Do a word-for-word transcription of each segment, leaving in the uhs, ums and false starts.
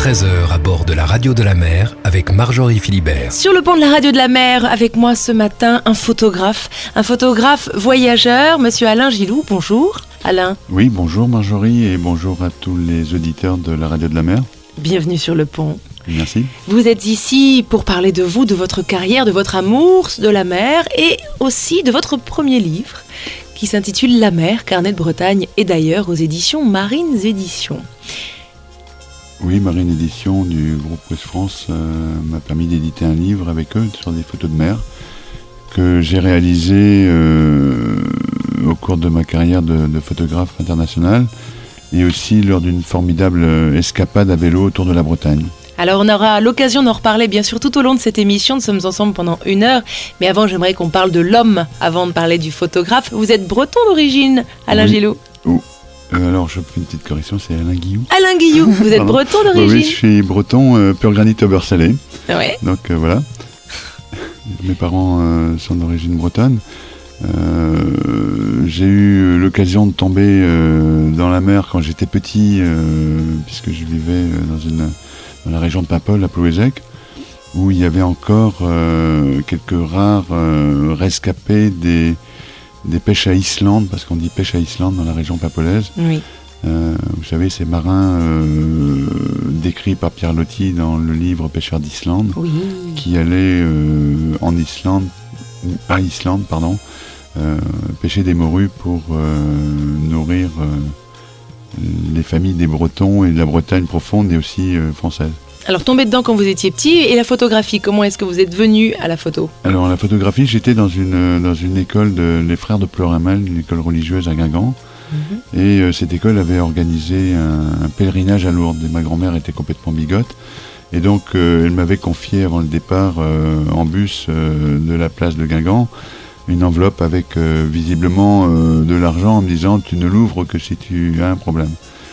treize heures à bord de la radio de la mer avec Marjorie Philibert. Sur le pont de la radio de la mer, avec moi ce matin, un photographe, un photographe voyageur, monsieur Alain Gilou. Bonjour Alain. Oui, bonjour Marjorie et bonjour à tous les auditeurs de la radio de la mer. Bienvenue sur le pont. Merci. Vous êtes ici pour parler de vous, de votre carrière, de votre amour de la mer et aussi de votre premier livre qui s'intitule La mer, carnet de Bretagne et d'ailleurs aux éditions Marines Éditions. Oui, Marine Édition du groupe Ouest France euh, m'a permis d'éditer un livre avec eux sur des photos de mer que j'ai réalisé euh, au cours de ma carrière de, de photographe international et aussi lors d'une formidable escapade à vélo autour de la Bretagne. Alors on aura l'occasion d'en reparler bien sûr tout au long de cette émission, nous sommes ensemble pendant une heure, mais avant j'aimerais qu'on parle de l'homme avant de parler du photographe. Vous êtes breton d'origine, Alain Oui. Gilou. Oh. Euh, alors je fais une petite correction, c'est Alain Guillou. Alain Guillou, vous êtes breton d'origine? Oui, je suis breton, euh, pur granit au beurre salé. Ouais. Donc euh, voilà, mes parents euh, sont d'origine bretonne. Euh, j'ai eu l'occasion de tomber euh, dans la mer quand j'étais petit, euh, puisque je vivais dans, une, dans la région de Paimpol, à Plouézec, où il y avait encore euh, quelques rares euh, rescapés des, des pêches à Islande, parce qu'on dit pêche à Islande dans la région pampolaise. Oui. Euh, vous savez, ces marins euh, décrits par Pierre Loti dans le livre Pêcheurs d'Islande, Oui. qui allaient euh, en Islande, ou à Islande, pardon, euh, pêcher des morues pour euh, nourrir euh, les familles des Bretons et de la Bretagne profonde et aussi euh, française. Alors tombé dedans quand vous étiez petit, et la photographie, comment est-ce que vous êtes venu à la photo? Alors la photographie, j'étais dans une, dans une école de les frères de Ploramal, une école religieuse à Guingamp. Mmh. Et euh, cette école avait organisé un, un pèlerinage à Lourdes. Et ma grand-mère était complètement bigote. Et donc euh, elle m'avait confié avant le départ euh, en bus euh, de la place de Guingamp une enveloppe avec euh, visiblement euh, de l'argent en me disant tu ne l'ouvres que si tu as un problème.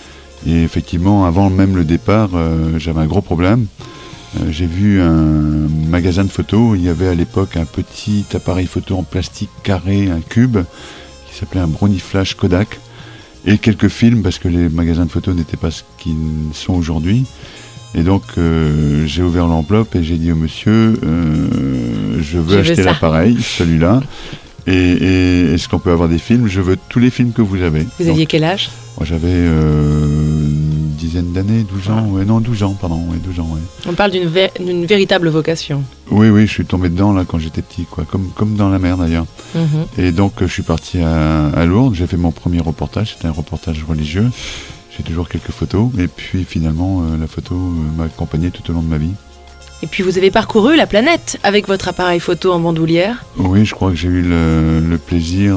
Et effectivement, avant même le départ, euh, j'avais un gros problème. Euh, j'ai vu un magasin de photos. Il y avait à l'époque un petit appareil photo en plastique carré, un cube, qui s'appelait un Brownie Flash Kodak. Et quelques films, parce que les magasins de photos n'étaient pas ce qu'ils sont aujourd'hui. Et donc, euh, j'ai ouvert l'enveloppe et j'ai dit au monsieur, euh, je veux je acheter veux l'appareil, celui-là. Et, et est-ce qu'on peut avoir des films? Je veux tous les films que vous avez. Vous donc, aviez quel âge? moi, j'avais euh, une dizaine d'années, douze ans. Ouais, non, douze ans, pardon. Ouais, douze ans, ouais. On parle d'une, vé- d'une véritable vocation. Oui, oui, je suis tombé dedans là quand j'étais petit, quoi, comme, comme dans la mer d'ailleurs. Mmh. Et donc, je suis parti à, à Lourdes. J'ai fait mon premier reportage. C'était un reportage religieux. J'ai toujours quelques photos. Et puis, finalement, euh, la photo euh, m'a accompagné tout au long de ma vie. Et puis vous avez parcouru la planète avec votre appareil photo en bandoulière. Oui, je crois que j'ai eu le, le plaisir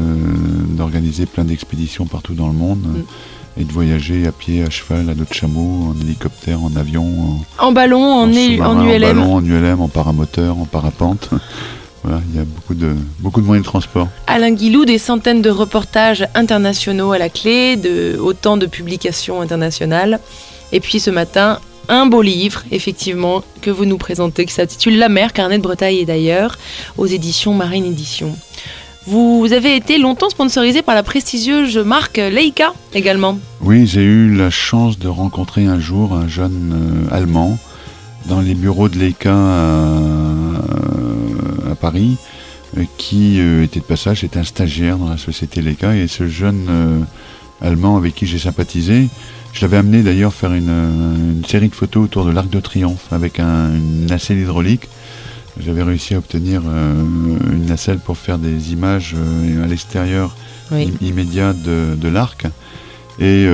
de, d'organiser plein d'expéditions partout dans le monde. Mm. Et de voyager à pied, à cheval, à dos de chameau, en hélicoptère, en avion. En, en ballon, en, en, é- en U L M. En ballon, en U L M, en paramoteur, en parapente. Voilà, il y a beaucoup de, beaucoup de moyens de transport. Alain Guilou, des centaines de reportages internationaux à la clé, de, autant de publications internationales. Et puis ce matin, un beau livre, effectivement, que vous nous présentez, qui s'intitule La mer, carnet de Bretagne et d'ailleurs, aux éditions Marine Éditions. Vous avez été longtemps sponsorisé par la prestigieuse marque Leica également. Oui, j'ai eu la chance de rencontrer un jour un jeune euh, Allemand dans les bureaux de Leica à, à Paris, euh, qui euh, était de passage, était un stagiaire dans la société Leica, et ce jeune euh, Allemand avec qui j'ai sympathisé, je l'avais amené d'ailleurs faire une, une série de photos autour de l'Arc de Triomphe avec un, une nacelle hydraulique. J'avais réussi à obtenir euh, une nacelle pour faire des images euh, à l'extérieur oui. im- immédiat de, de l'arc. Et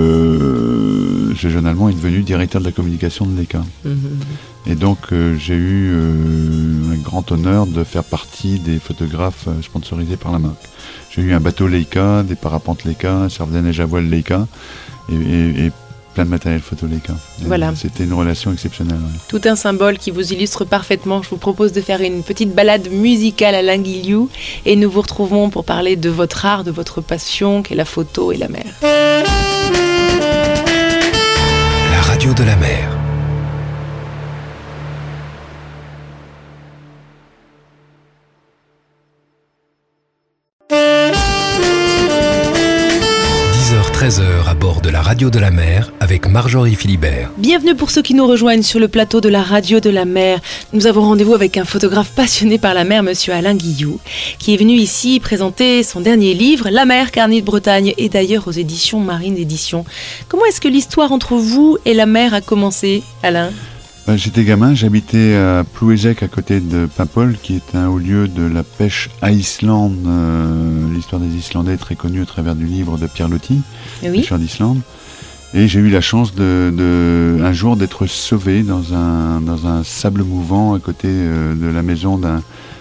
euh, ce jeune Allemand est devenu directeur de la communication de Leica. Mmh. Et donc euh, j'ai eu euh, un grand honneur de faire partie des photographes euh, sponsorisés par la marque. J'ai eu un bateau Leica, des parapentes Leica, un surf de neige à voile Leica et, et, et plein de matériel photo Leica. Voilà. C'était une relation exceptionnelle. Ouais. Tout un symbole qui vous illustre parfaitement. Je vous propose de faire une petite balade musicale à Alain Guilou et nous vous retrouvons pour parler de votre art, de votre passion qu'est la photo et la mer. La radio de la mer. dix heures treize heures à bord de la radio de la mer avec Marjorie Philibert. Bienvenue pour ceux qui nous rejoignent sur le plateau de la radio de la mer. Nous avons rendez-vous avec un photographe passionné par la mer, monsieur Alain Guillou, qui est venu ici présenter son dernier livre, La mer, carnet de Bretagne, et d'ailleurs aux éditions Marine Éditions. Comment est-ce que l'histoire entre vous et la mer a commencé, Alain ? Ben, j'étais gamin, j'habitais à Plouézec à côté de Paimpol, qui est un haut lieu de la pêche à Islande. Euh, l'histoire des Islandais est très connue au travers du livre de Pierre Loti, oui. Pêcheur d'Islande. Et j'ai eu la chance de, de, un jour d'être sauvé dans un, dans un sable mouvant à côté euh, de la maison d'un,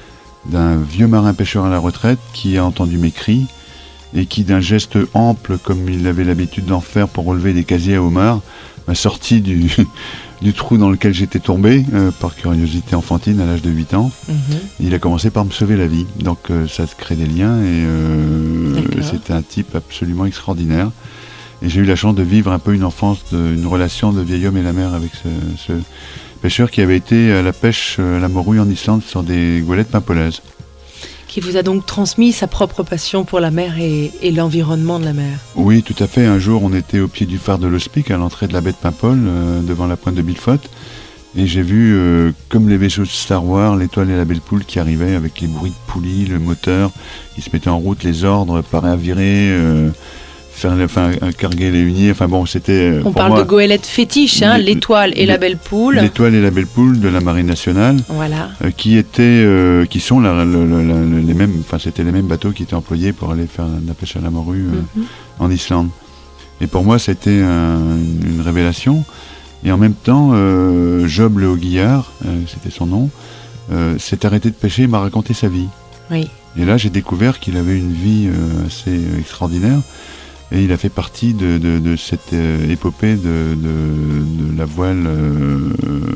d'un vieux marin pêcheur à la retraite qui a entendu mes cris et qui, d'un geste ample, comme il avait l'habitude d'en faire pour relever des casiers à homards, m'a sorti du, du trou dans lequel j'étais tombé, euh, par curiosité enfantine à l'âge de huit ans. Mm-hmm. Il a commencé par me sauver la vie. Donc euh, ça crée des liens et euh, c'était un type absolument extraordinaire. Et j'ai eu la chance de vivre un peu une enfance, de, une relation de vieil homme et la mer avec ce, ce pêcheur qui avait été à la pêche à la morue en Islande sur des goélettes paimpolaises. Qui vous a donc transmis sa propre passion pour la mer et, et l'environnement de la mer. Oui, tout à fait. Un jour, on était au pied du phare de l'Hospic, à l'entrée de la baie de Paimpol, euh, devant la pointe de Billefot. Et j'ai vu, euh, comme les vaisseaux de Star Wars, l'étoile et la belle poule qui arrivaient avec les bruits de poulies, le moteur, qui se mettait en route, les ordres, parer à virer, euh, faire, enfin, carguer les huniers. Enfin bon, c'était... On parle moi, de goélettes fétiches, hein, l'étoile et la belle poule. L'étoile et la belle poule de la Marine nationale, voilà. euh, qui étaient, euh, qui sont la, la, la, la, les mêmes, enfin c'était les mêmes bateaux qui étaient employés pour aller faire la pêche à la morue euh, mm-hmm. en Islande. Et pour moi, c'était un, une, une révélation. Et en même temps, euh, Job le Haut-Guillard, euh, c'était son nom, euh, s'est arrêté de pêcher et m'a raconté sa vie. Oui. Et là, j'ai découvert qu'il avait une vie euh, assez extraordinaire. Et il a fait partie de, de, de cette euh, épopée de, de, de la voile euh,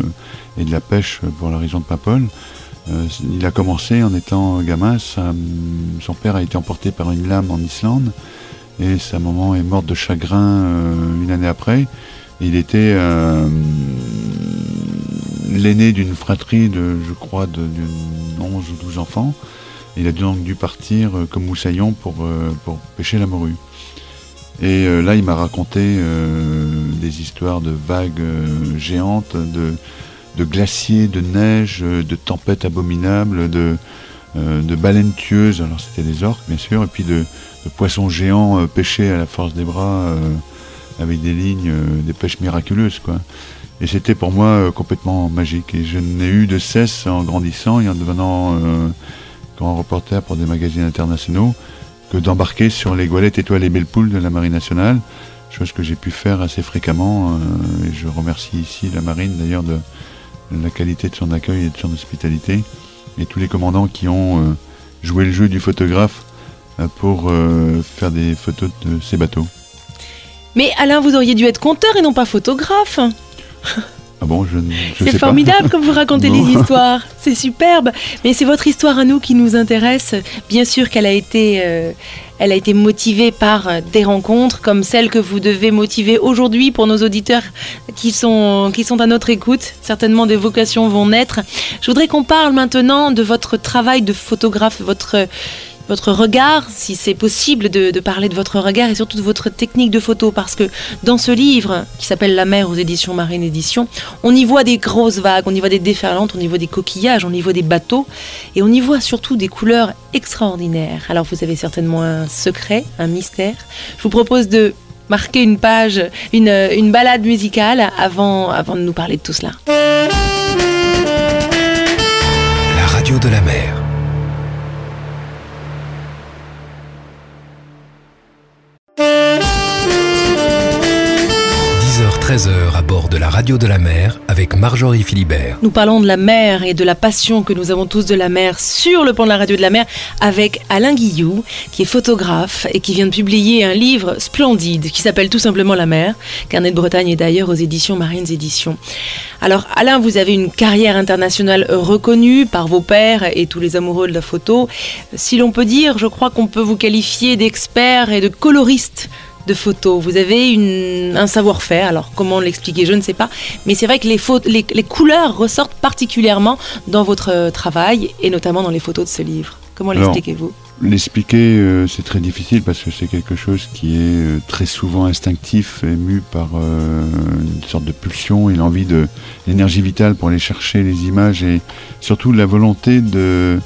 et de la pêche pour la région de Paimpol. Euh, il a commencé en étant gamin. Sa, son père a été emporté par une lame en Islande et sa maman est morte de chagrin euh, une année après. Il était euh, l'aîné d'une fratrie de, je crois, de, de onze ou douze enfants. Il a donc dû partir euh, comme moussaillon pour, euh, pour pêcher la morue. Et euh, là, il m'a raconté euh, des histoires de vagues euh, géantes, de, de glaciers, de neige, de tempêtes abominables, de, euh, de baleines tueuses, alors c'était des orques bien sûr, et puis de, de poissons géants euh, pêchés à la force des bras, euh, avec des lignes, euh, des pêches miraculeuses, quoi. Et c'était pour moi euh, complètement magique. Et je n'ai eu de cesse, en grandissant et en devenant euh, grand reporter pour des magazines internationaux, que d'embarquer sur les goélettes étoiles et belles poules de la Marine nationale, chose que j'ai pu faire assez fréquemment. Euh, et je remercie ici la Marine d'ailleurs de, de la qualité de son accueil et de son hospitalité, et tous les commandants qui ont euh, joué le jeu du photographe euh, pour euh, faire des photos de ces bateaux. Mais Alain, vous auriez dû être conteur et non pas photographe. Ah bon, je, je c'est sais formidable pas. comme vous racontez les histoires, c'est superbe. Mais c'est votre histoire à nous qui nous intéresse. Bien sûr qu'elle a été, euh, elle a été motivée par des rencontres comme celles que vous devez motiver aujourd'hui pour nos auditeurs qui sont, qui sont à notre écoute. Certainement des vocations vont naître. Je voudrais qu'on parle maintenant de votre travail de photographe, votre... votre regard, si c'est possible de, de parler de votre regard et surtout de votre technique de photo, parce que dans ce livre qui s'appelle La mer aux éditions Marine Éditions, on y voit des grosses vagues, on y voit des déferlantes, on y voit des coquillages, on y voit des bateaux et on y voit surtout des couleurs extraordinaires. Alors vous avez certainement un secret, un mystère. Je vous propose de marquer une page, une, une balade musicale avant, avant de nous parler de tout cela. La radio de la mer. treize heures à bord de la radio de la mer avec Marjorie Philibert. Nous parlons de la mer et de la passion que nous avons tous de la mer sur le pont de la radio de la mer avec Alain Guillou, qui est photographe et qui vient de publier un livre splendide qui s'appelle tout simplement La mer, carnet de Bretagne et d'ailleurs aux éditions Marines Éditions. Alors Alain, vous avez une carrière internationale reconnue par vos pairs et tous les amoureux de la photo. Si l'on peut dire, je crois qu'on peut vous qualifier d'expert et de coloriste de photos. Vous avez une, un savoir-faire, alors comment l'expliquer, je ne sais pas, mais c'est vrai que les, photos, les, les couleurs ressortent particulièrement dans votre travail et notamment dans les photos de ce livre. Comment l'expliquez-vous ? l'expliquer, euh, c'est très difficile parce que c'est quelque chose qui est euh, très souvent instinctif, ému par euh, une sorte de pulsion et l'envie de l'énergie vitale pour aller chercher les images et surtout la volonté de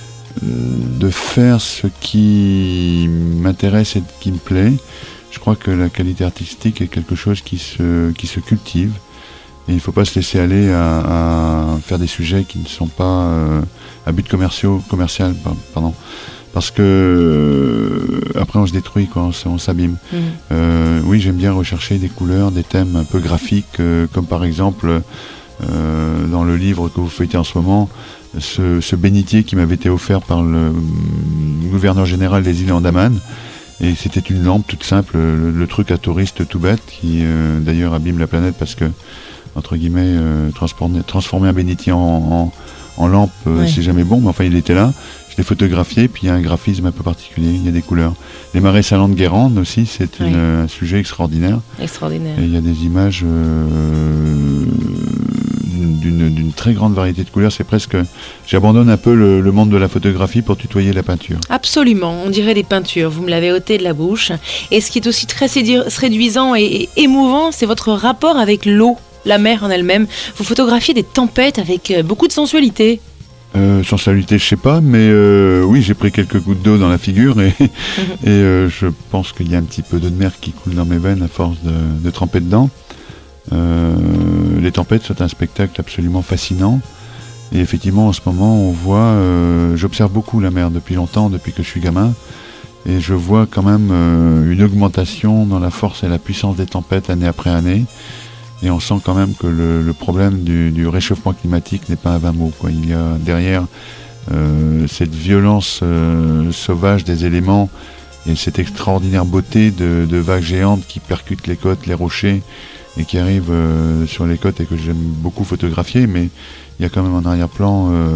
de faire ce qui m'intéresse et qui me plaît. Je crois que la qualité artistique est quelque chose qui se qui se cultive et il ne faut pas se laisser aller à, à faire des sujets qui ne sont pas euh, à but commerciaux commercial pardon. Parce que euh, après on se détruit, quoi, on, on s'abîme. Mmh. Euh, oui, j'aime bien rechercher des couleurs, des thèmes un peu graphiques, euh, comme par exemple euh, dans le livre que vous feuilletez en ce moment, ce, ce bénitier qui m'avait été offert par le gouverneur général des îles Andaman. Et c'était une lampe toute simple, le, le truc à touriste tout bête, qui euh, d'ailleurs abîme la planète parce que, entre guillemets, euh, transformer, transformer un bénitier en, en, en lampe, euh, ouais. c'est jamais bon, mais enfin il était là. Je l'ai photographié, puis il y a un graphisme un peu particulier, il y a des couleurs. Les marais salants de Guérande aussi, c'est oui. une, un sujet extraordinaire. Extraordinaire. Et il y a des images euh, d'une, d'une très grande variété de couleurs. C'est presque... J'abandonne un peu le, le monde de la photographie pour tutoyer la peinture. Absolument, on dirait des peintures. Vous me l'avez ôté de la bouche. Et ce qui est aussi très séduisant et, et émouvant, c'est votre rapport avec l'eau, la mer en elle-même. Vous photographiez des tempêtes avec beaucoup de sensualité. Euh, sensualité, je sais pas, mais euh, oui, j'ai pris quelques gouttes d'eau dans la figure et, et euh, je pense qu'il y a un petit peu d'eau de mer qui coule dans mes veines à force de, de tremper dedans. Euh, les tempêtes sont un spectacle absolument fascinant et effectivement en ce moment on voit, euh, j'observe beaucoup la mer depuis longtemps, depuis que je suis gamin et je vois quand même euh, une augmentation dans la force et la puissance des tempêtes année après année. Et on sent quand même que le, le problème du, du réchauffement climatique n'est pas un vain mot, quoi. Il y a derrière euh, cette violence euh, sauvage des éléments et cette extraordinaire beauté de, de vagues géantes qui percutent les côtes, les rochers et qui arrivent euh, sur les côtes et que j'aime beaucoup photographier, mais il y a quand même en arrière-plan euh,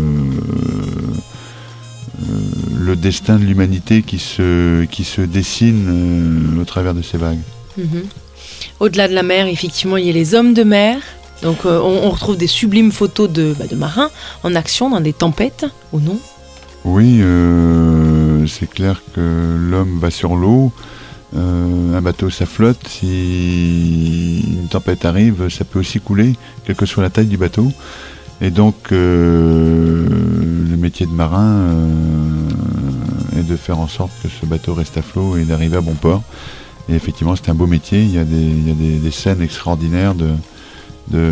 euh, le destin de l'humanité qui se, qui se dessine euh, au travers de ces vagues. Mmh. Au-delà de la mer, effectivement, il y a les hommes de mer. Donc euh, on, on retrouve des sublimes photos de, bah, de marins en action dans des tempêtes, ou non ? Oui, euh, c'est clair que l'homme va sur l'eau. Euh, un bateau, ça flotte. Si une tempête arrive, ça peut aussi couler, quelle que soit la taille du bateau. Et donc, euh, le métier de marin euh, est de faire en sorte que ce bateau reste à flot et d'arriver à bon port. Et effectivement, c'est un beau métier. Il y a des, il y a des, des scènes extraordinaires de, de,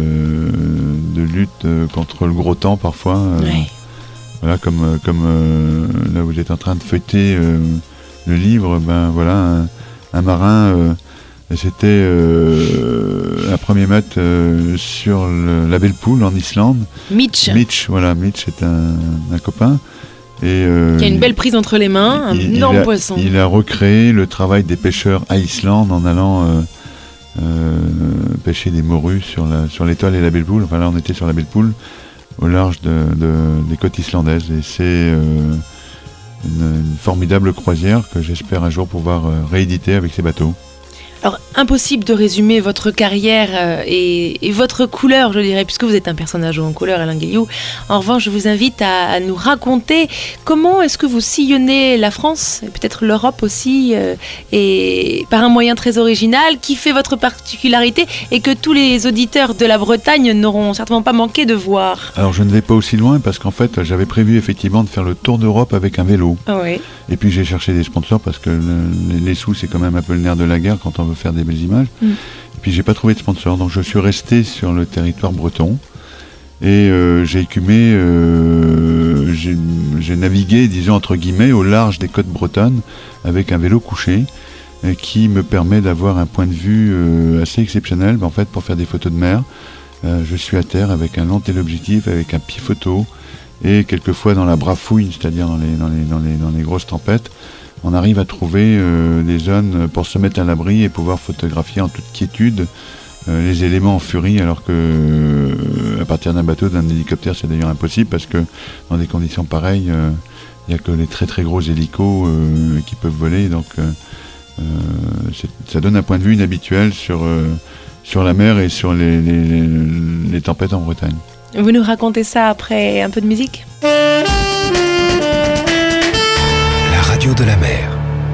de lutte contre le gros temps parfois. Euh, oui. Voilà, comme, comme euh, là vous êtes en train de feuilleter euh, le livre, ben voilà, un, un marin, euh, c'était euh, un premier mètre euh, sur le, la Belle Poule en Islande. Mitch. Mitch, voilà, Mitch est un, un copain. Et euh, qui a une belle prise entre les mains, il, un il énorme a, poisson. Il a recréé le travail des pêcheurs à Islande en allant euh, euh, pêcher des morues sur, la, sur l'étoile et la Belle Poule. Enfin là, on était sur la Belle Poule, au large de, de, des côtes islandaises. Et c'est euh, une, une formidable croisière que j'espère un jour pouvoir euh, rééditer avec ces bateaux. Alors, impossible de résumer votre carrière euh, et, et votre couleur, je dirais, puisque vous êtes un personnage en couleur, Alain Guillou. En revanche, je vous invite à, à nous raconter comment est-ce que vous sillonnez la France, et peut-être l'Europe aussi, euh, et par un moyen très original, qui fait votre particularité et que tous les auditeurs de la Bretagne n'auront certainement pas manqué de voir. Alors, je ne vais pas aussi loin parce qu'en fait, j'avais prévu effectivement de faire le tour d'Europe avec un vélo. Ah oui. Et puis, j'ai cherché des sponsors parce que le, les, les sous, c'est quand même un peu le nerf de la guerre quand on veut faire des belles images. Mm. Et puis j'ai pas trouvé de sponsor, donc je suis resté sur le territoire breton et euh, j'ai écumé, euh, j'ai, j'ai navigué, disons entre guillemets, au large des côtes bretonnes avec un vélo couché euh, qui me permet d'avoir un point de vue euh, assez exceptionnel. En fait, pour faire des photos de mer, euh, je suis à terre avec un long téléobjectif, avec un pied photo et quelquefois dans la brafouille, c'est-à-dire dans les, dans les, dans les, dans les grosses tempêtes. On arrive à trouver euh, des zones pour se mettre à l'abri et pouvoir photographier en toute quiétude euh, les éléments en furie, alors que euh, à partir d'un bateau, d'un hélicoptère, c'est d'ailleurs impossible parce que dans des conditions pareilles, il euh, n'y a que les très très gros hélicos euh, qui peuvent voler. Donc euh, euh, ça donne un point de vue inhabituel sur, euh, sur la mer et sur les, les, les, les tempêtes en Bretagne. Vous nous racontez ça après un peu de musique ? radio de la mer.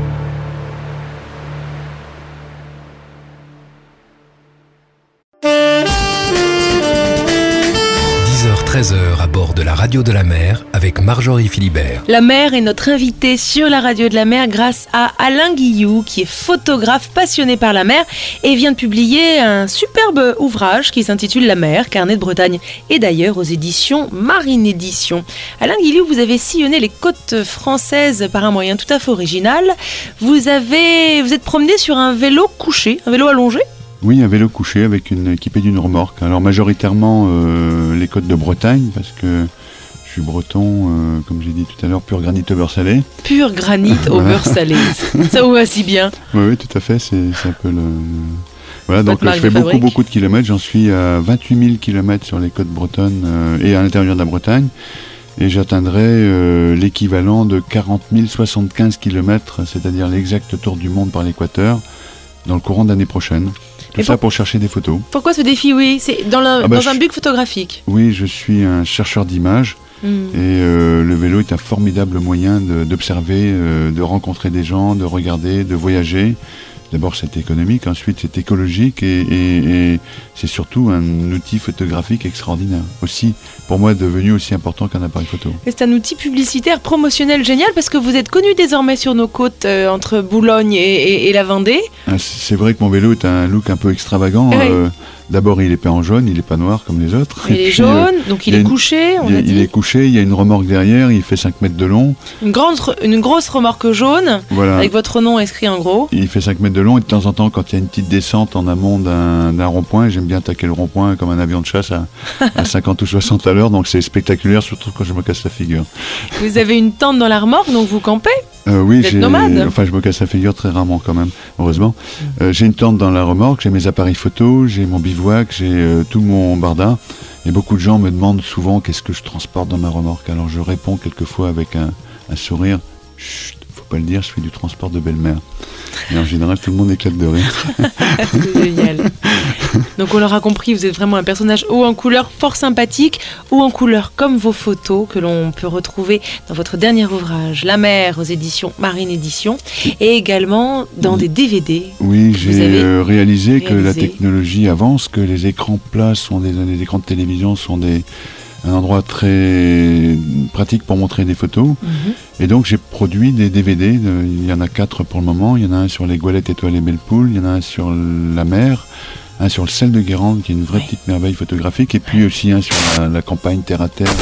dix heures treize heures à bord de la radio de la mer avec Marjorie Philibert. La mer est notre invité sur la radio de la mer grâce à Alain Guillou qui est photographe passionné par la mer et vient de publier un superbe ouvrage qui s'intitule La mer, carnet de Bretagne et d'ailleurs aux éditions Marine Édition. Alain Guillou, vous avez sillonné les côtes françaises par un moyen tout à fait original. Vous avez, vous êtes promené sur un vélo couché, un vélo allongé ? Oui, un vélo couché avec une équipé d'une remorque. Alors majoritairement euh, les côtes de Bretagne parce que je suis breton, euh, comme j'ai dit tout à l'heure, pur granit au beurre salé. Pur granit au Voilà. beurre salé, ça vous va si bien. Oui, oui, tout à fait, c'est, c'est un peu le... Voilà, donc Votre marque je fais de beaucoup, fabrique. beaucoup de kilomètres. J'en suis à vingt-huit mille kilomètres sur les côtes bretonnes euh, et à l'intérieur de la Bretagne. Et j'atteindrai euh, l'équivalent de quarante mille soixante-quinze kilomètres, c'est-à-dire l'exact tour du monde par l'équateur, dans le courant de l'année prochaine. Tout Et ça pour- pour chercher des photos. Pourquoi ce défi ? Oui, c'est dans, la- Ah bah, dans je- un but photographique. Oui, je suis un chercheur d'images Hmm. et euh, le vélo est un formidable moyen de- d'observer, euh, de rencontrer des gens, de regarder, de voyager. D'abord c'est économique, ensuite c'est écologique et, et- et c'est surtout un outil photographique extraordinaire. Aussi, pour moi, devenu aussi important qu'un appareil photo. Et c'est un outil publicitaire promotionnel génial parce que vous êtes connu désormais sur nos côtes euh, entre Boulogne et, et- et la Vendée. Ah, c- C'est vrai que mon vélo est un look un peu extravagant. Oui. Euh, D'abord, il est peint en jaune, il n'est pas noir comme les autres. Il Et est puis, jaune, euh, donc il il y a est une- couché, on il, a est- dit. il est couché, il y a une remorque derrière, il fait cinq mètres de long. Une, grande, une grosse remorque jaune Voilà. avec votre nom inscrit en gros. Il fait cinq mètres de long et de temps en temps, quand il y a une petite descente en amont d'un d'un rond-point, j'aime bien attaquer le rond-point comme un avion de chasse à, à cinquante ou soixante à l'heure, donc c'est spectaculaire, surtout quand je me casse la figure. Vous avez une tente dans la remorque, donc vous campez. Euh, oui, Vous êtes j'ai, nomade. enfin, je me casse la figure très rarement quand même, heureusement. Euh, j'ai une tente dans la remorque, j'ai mes appareils photo, j'ai mon bivouac, j'ai euh, tout mon barda. Et beaucoup de gens me demandent souvent qu'est-ce que je transporte dans ma remorque. Alors je réponds quelquefois avec un, un sourire. Chut, faut pas le dire, je fais du transport de belle-mère. Et en général, tout le monde éclate de rire. C'est génial. Donc on l'aura compris, vous êtes vraiment un personnage haut en couleur, fort sympathique, haut en couleur comme vos photos que l'on peut retrouver dans votre dernier ouvrage, La mer, aux éditions Marine Édition, et également dans des D V D. Oui, Vous j'ai avez euh, réalisé que la réalisé. technologie avance, que les écrans plats sont des, les écrans de télévision sont des, un endroit très pratique pour montrer des photos. Mhm. Et donc j'ai produit des D V D, de- il y en a quatre pour le moment, il y en a un sur les Goélettes, étoiles et belles poules, il y en a un sur la mer, un sur le sel de Guérande qui est une vraie Oui. petite merveille photographique, et puis aussi un sur la, la campagne terre à terre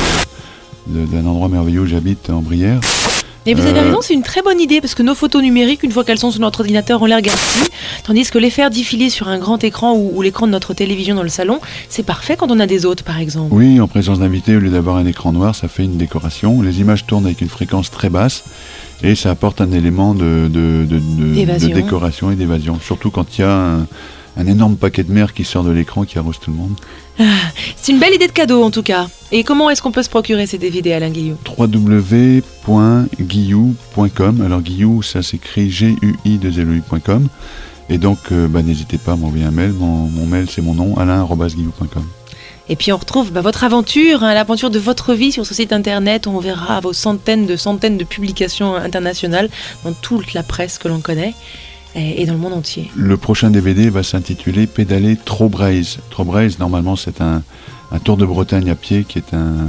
de- d'un endroit merveilleux où j'habite en Brière. Et vous avez Euh, raison, c'est une très bonne idée parce que nos photos numériques, une fois qu'elles sont sur notre ordinateur, ont l'air garanties, tandis que les faire défiler sur un grand écran ou, ou l'écran de notre télévision dans le salon, c'est parfait quand on a des hôtes par exemple. Oui, en présence d'invités, au lieu d'avoir un écran noir, ça fait une décoration. Les images tournent avec une fréquence très basse et ça apporte un élément de, de, de, de- D'évasion. de décoration et d'évasion. Surtout quand il y a un, un énorme paquet de mer qui sort de l'écran qui arrose tout le monde. C'est une belle idée de cadeau en tout cas. Et comment est-ce qu'on peut se procurer ces D V D, Alain Guillou ? w w w point guillou point com. Alors Guillou, ça s'écrit G U I deux L O U point com. Et donc, euh, bah, n'hésitez pas à m'envoyer un mail. Mon, mon mail, c'est mon nom, alain arobase guillou point com. Et puis on retrouve bah, votre aventure, hein, l'aventure de votre vie sur ce site internet où on verra vos centaines de centaines de publications internationales dans toute la presse que l'on connaît et, et dans le monde entier. Le prochain D V D va s'intituler Pédaler Trobraise. Trobraise, normalement, c'est un, un tour de Bretagne à pied qui est un,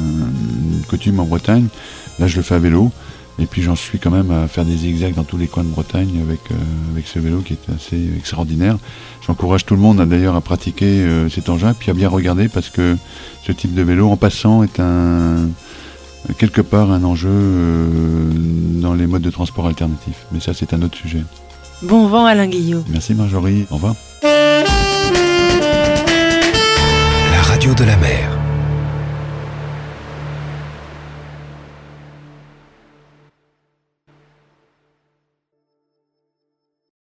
une coutume en Bretagne. Là, je le fais à vélo. Et puis, j'en suis quand même à faire des zigzags dans tous les coins de Bretagne avec, euh, avec ce vélo qui est assez extraordinaire. J'encourage tout le monde, hein, d'ailleurs, à pratiquer euh, cet engin, puis à bien regarder parce que ce type de vélo, en passant, est un, quelque part un enjeu euh, dans les modes de transport alternatifs. Mais ça, c'est un autre sujet. Bon vent, Alain Guillou. Merci Marjorie, au revoir. La radio de la mer.